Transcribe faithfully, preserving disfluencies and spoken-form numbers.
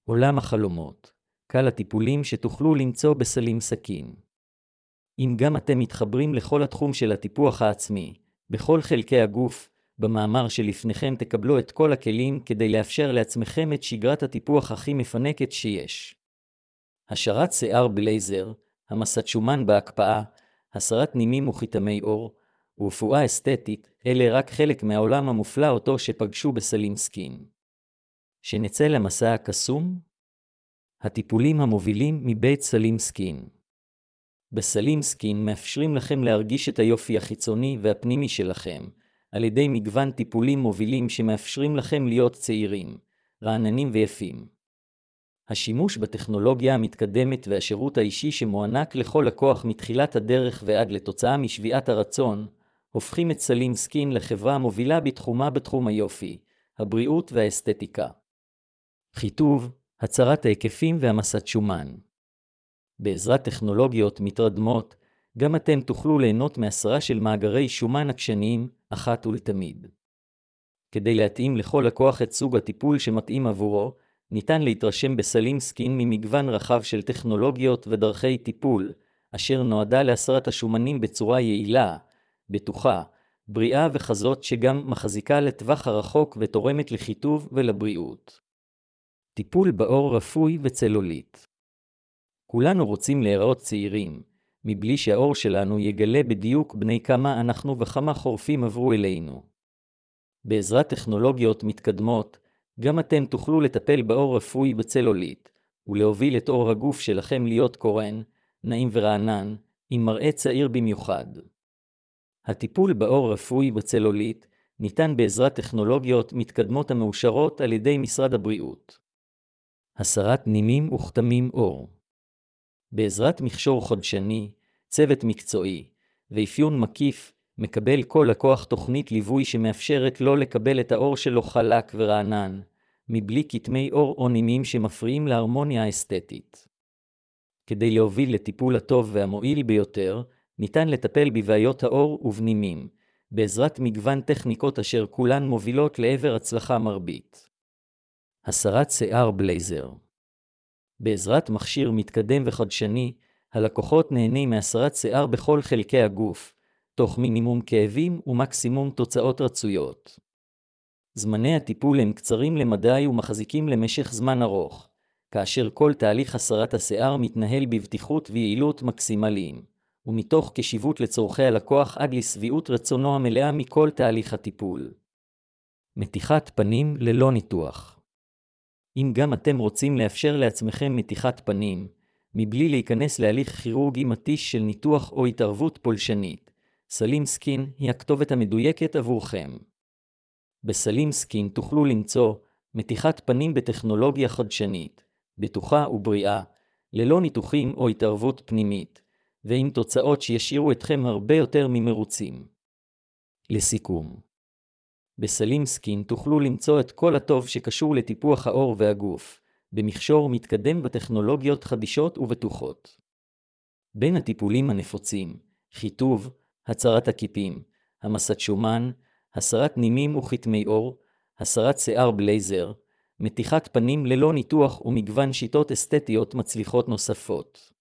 עולם החלומות, קל הטיפולים שתוכלו למצוא בסלים סכין. אם גם אתם מתחברים לכל התחום של הטיפוח העצמי, בכל חלקי הגוף, במאמר שלפניכם תקבלו את כל הכלים כדי לאפשר לעצמכם את שגרת הטיפוח הכי מפנקת שיש. השארת שיער בלייזר, המסת שומן בהקפאה, הסרת נימים וכתמי עור, ורפואה אסתטית, אלה רק חלק מהעולם המופלא אותו שפגשו בסלים סכין. שנצא למסע הקסום? הטיפולים המובילים מבית סלים סכין. בסלים סכין מאפשרים לכם להרגיש את היופי החיצוני והפנימי שלכם, על ידי מגוון טיפולים מובילים שמאפשרים לכם להיות צעירים, רעננים ויפים. השימוש בטכנולוגיה המתקדמת והשירות האישי שמוענק לכל לקוח מתחילת הדרך ועד לתוצאה משביעת הרצון, הופכים את סלים סכין לחברה המובילה בתחומה בתחום היופי, הבריאות והאסתטיקה. חיטוב, הצרת ההיקפים והמסת שומן. בעזרת טכנולוגיות מתרדמות, גם אתם תוכלו ליהנות מהסרה של מאגרי שומן עקשניים, אחת ולתמיד. כדי להתאים לכל לקוח את סוג הטיפול שמתאים עבורו, ניתן להתרשם בסלים סכין ממגוון רחב של טכנולוגיות ודרכי טיפול, אשר נועדה להסרת השומנים בצורה יעילה, בטוחה, בריאה וחזות שגם מחזיקה לטווח הרחוק ותורמת לחיטוב ולבריאות. טיפול בעור רפוי וצלוליט. כולנו רוצים להיראות צעירים, מבלי שהעור שלנו יגלה בדיוק בני כמה אנחנו וכמה חורפים עברו אלינו. בעזרת טכנולוגיות מתקדמות, גם אתם תוכלו לטפל בעור רפוי בצלוליט, ולהוביל את עור הגוף שלכם להיות קורן, נעים ורענן, עם מראה צעיר במיוחד. הטיפול בעור רפוי בצלוליט ניתן בעזרת טכנולוגיות מתקדמות המאושרות על ידי משרד הבריאות. הסרת נימים וכתמים עור. בעזרת מכשור חודשני, צוות מקצועי, ואפיון מקיף, מקבל כל לקוח תוכנית ליווי שמאפשרת לו לקבל את העור שלו חלק ורענן, מבלי כתמי עור או נימים שמפריעים להרמוניה האסתטית. כדי להוביל לטיפול הטוב והמועיל ביותר, ניתן לטפל בבעיות העור ובנימים, בעזרת מגוון טכניקות אשר כולן מובילות לעבר הצלחה מרבית. הסרת שיער בלייזר. בעזרת מכשיר מתקדם וחדשני, הלקוחות נהנים מהסרת שיער בכל חלקי הגוף, תוך מינימום כאבים ומקסימום תוצאות רצויות. זמני הטיפול הם קצרים למדי ומחזיקים למשך זמן ארוך, כאשר כל תהליך הסרת השיער מתנהל בבטיחות ויעילות מקסימליים, ומתוך קשיבות לצורכי הלקוח עד לשביעות רצונו המלאה מכל תהליך הטיפול. מתיחת פנים ללא ניתוח. אם גם אתם רוצים לאפשר לעצמכם מתיחת פנים, מבלי להיכנס להליך כירורגי מתיש של ניתוח או התערבות פולשנית, סלים סכין היא הכתובת המדויקת עבורכם. בסלים סכין תוכלו למצוא מתיחת פנים בטכנולוגיה חדשנית, בטוחה ובריאה, ללא ניתוחים או התערבות פנימית, ועם תוצאות שישאירו אתכם הרבה יותר ממרוצים. לסיכום, בסלים סכין תוכלו למצוא את כל הטוב שקשור לטיפוח העור והגוף, במכשור מתקדם בטכנולוגיות חדישות ובטוחות. בין הטיפולים הנפוצים, חיטוב, הצרת הקיפים, המסת שומן, הסרת נימים וכתמי עור, הסרת שיער בלייזר, מתיחת פנים ללא ניתוח ומגוון שיטות אסתטיות מצליחות נוספות.